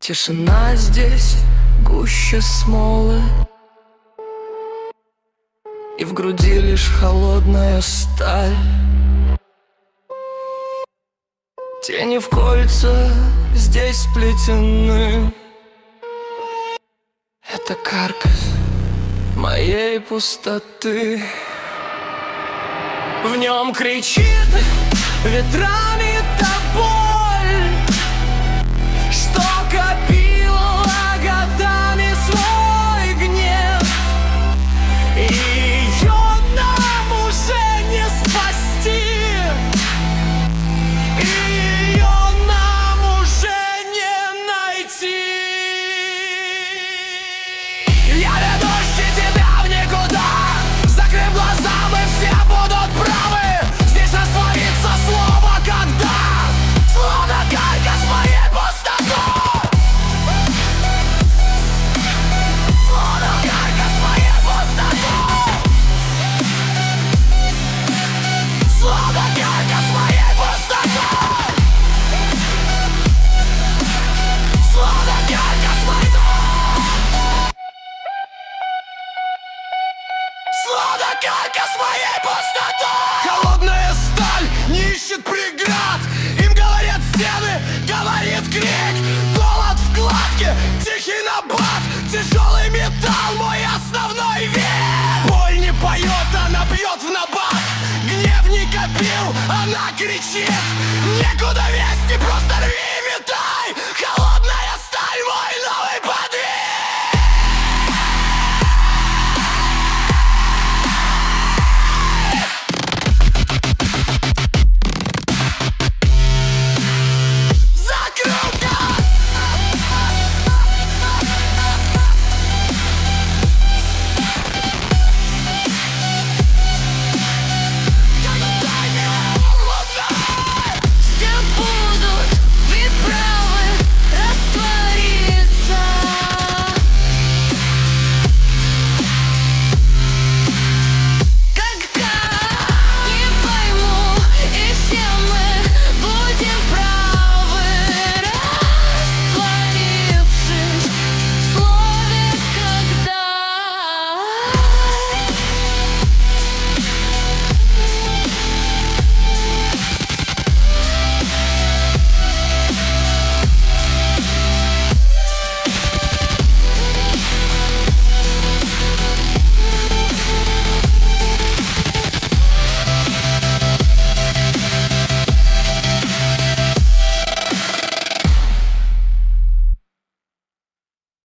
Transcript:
Тишина здесь гуще смолы, и в груди лишь холодная сталь. Тени в кольца здесь сплетены. Это каркас моей пустоты. В нем кричит ветрами та боль, что копила годами свой гнев. Ее нам уже не спасти, ее нам уже не найти. Я ведущий тебя в никуда. Закрыв глаза, мы все будут правы. Здесь растворится слово «когда», словно каркас моей пустоты. Словно каркас моей пустоты. Словно каркас моей пустоты. Словно каркас моей пустоты. Словно каркас моей пустоты. Холодная сталь не ищет преград. Им говорят стены, говорит крик. Голод в кладке, тихий набат. Тяжелый металл, мой основной вид. Боль не поет, она бьет в набат. Гнев не копил, она кричит. Некуда